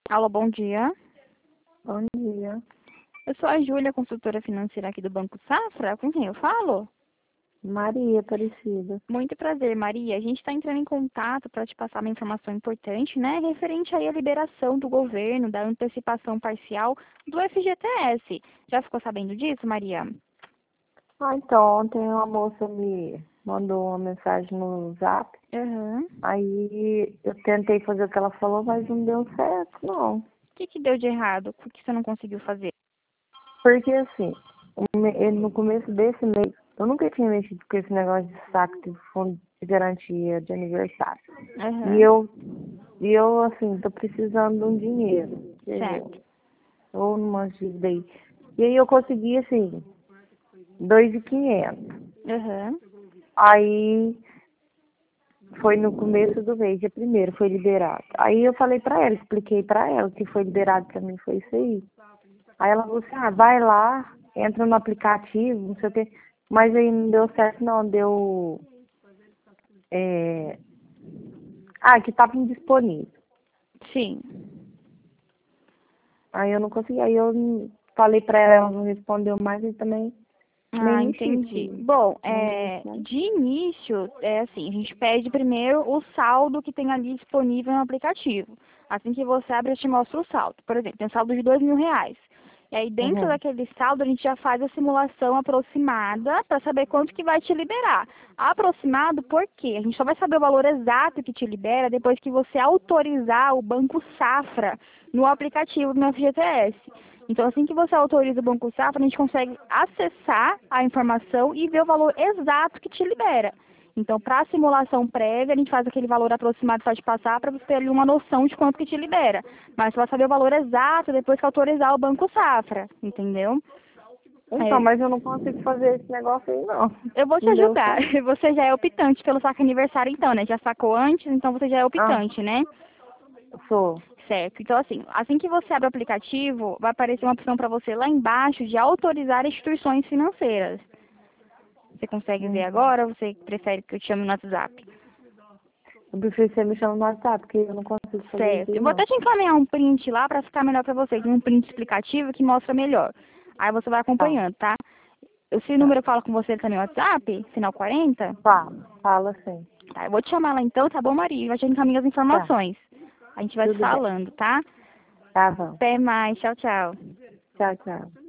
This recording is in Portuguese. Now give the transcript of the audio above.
Alô, bom dia. Bom dia. Eu sou a Júlia, consultora financeira aqui do Banco Safra. Com quem eu falo? Maria Aparecida. Muito prazer, Maria. A gente está entrando em contato para te passar uma informação importante, né? Referente aí à liberação do governo, da antecipação parcial do FGTS. Já ficou sabendo disso, Maria? Então, ontem uma moça me mandou uma mensagem no Zap. Aham. Aí eu tentei fazer o que ela falou, mas não deu certo, não. O que deu de errado? Por que você não conseguiu fazer? Porque assim, no começo desse mês, eu nunca tinha mexido com esse negócio de saque de fundo de garantia de aniversário. E Aham. eu, e eu assim, tô precisando de um dinheiro, entendeu? Certo. Ou numa dívida aí. E aí eu consegui, assim, 2.500. Aham. Aí foi no começo do mês, dia primeiro, foi liberado. Aí eu falei pra ela, expliquei pra ela que foi liberado pra mim, foi isso aí. Aí ela falou assim, vai lá, entra no aplicativo, não sei o quê. Mas aí não deu certo não, deu... que tava indisponível. Sim. Aí eu não consegui, aí eu falei pra ela, ela não respondeu mais e também nem Ah, mexi, entendi. porque Bom, não deu certo. de início, é assim, a gente pede primeiro o saldo que tem ali disponível no aplicativo. Assim que você abre, eu te mostro o saldo. Por exemplo, tem um saldo de R$ 2.000. E aí, dentro Uhum. daquele saldo, a gente já faz a simulação aproximada para saber quanto que vai te liberar. Aproximado por quê? A gente só vai saber o valor exato que te libera depois que você autorizar o Banco Safra no aplicativo do FGTS. Então, assim que você autoriza o Banco Safra, a gente consegue acessar a informação e ver o valor exato que te libera. Então, para a simulação prévia, a gente faz aquele valor aproximado para te passar para você ter ali uma noção de quanto que te libera. Mas você vai saber o valor exato depois que autorizar o Banco Safra, entendeu? Então, É, mas eu não consigo fazer esse negócio aí não. eu vou te Não deu ajudar. certo. Você já é optante pelo saque aniversário, então, né? Já sacou antes, então você já é Ah, optante, né? sou. Certo. Então, assim que você abre o aplicativo, vai aparecer uma opção para você lá embaixo de autorizar instituições financeiras. Você consegue ver Uhum. agora ou você prefere que eu te chame no WhatsApp? Eu prefiro que você me chame no WhatsApp, porque eu não consigo fazer isso Certo. aí, Eu vou não. até te encaminhar um print lá para ficar melhor para você. Tem um print explicativo que mostra melhor. Aí você vai Tá, acompanhando, tá? Esse tá. número que fala com você também no WhatsApp, final 40. Fala sim. Tá, eu vou te chamar lá então, tá bom, Maria? Vai te encaminhar as Tá, informações. A gente vai se tudo bem. falando, tá? Tá bom. Até mais. Tchau, tchau. Tchau, tchau.